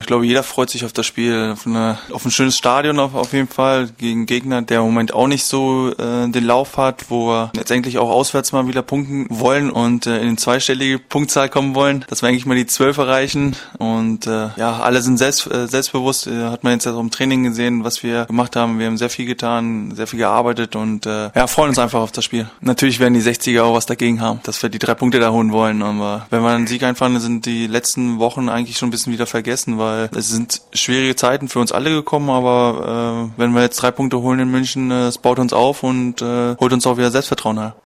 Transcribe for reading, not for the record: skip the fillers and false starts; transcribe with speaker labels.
Speaker 1: Ich glaube, jeder freut sich auf das Spiel, auf ein schönes Stadion auf jeden Fall, gegen einen Gegner, der im Moment auch nicht so den Lauf hat, wo wir letztendlich auch auswärts mal wieder punkten wollen und in eine zweistellige Punktzahl kommen wollen, dass wir eigentlich mal die 12 erreichen und alle sind selbstbewusst, hat man jetzt auch im Training gesehen, was wir gemacht haben. Wir haben sehr viel getan, sehr viel gearbeitet und freuen uns einfach auf das Spiel. Natürlich werden die 60er auch was dagegen haben, dass wir die 3 Punkte da holen wollen, aber wenn wir einen Sieg einfahren, sind die letzten Wochen eigentlich schon ein bisschen wieder vergessen, weil es sind schwierige Zeiten für uns alle gekommen, aber wenn wir jetzt 3 Punkte holen in München, es baut uns auf und holt uns auch wieder Selbstvertrauen her.